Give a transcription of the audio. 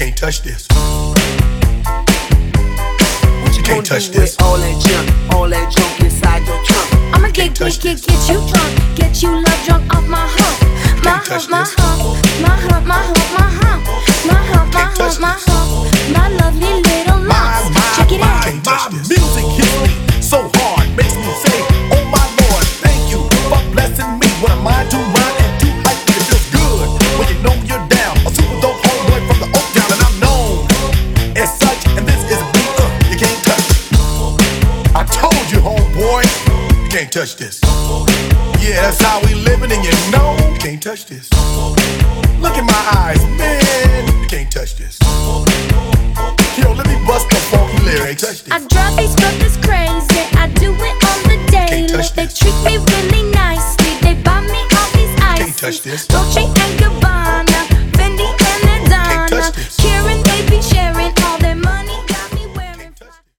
can't touch this. You can't touch this. All that junk inside your trunk. I'ma get you drunk, get you love drunk off my hump. My hump, my hump, my hump, my hump, my hump. My hump, my hump, my hump. My lovely little lumps. Check it out. My music hits me so hard, makes me say, oh my Lord, thank you for blessing me. What am I to rhyme and to hype? It feels good when you know you're down. A super dope homeboy from the Oak Town, and I'm known as such. And this is a beat you can't touch. I told you, homeboy, you can't touch this. Yeah, that's how we living, and you know you can't touch this. Look in my eyes, man, you can't touch this. Yo, let me bust the funky lyrics. I drive these brothers crazy. I do it on the daily. They treat me really nicely. They buy me all these ices. Can't touch this. Dolce and Gabbana.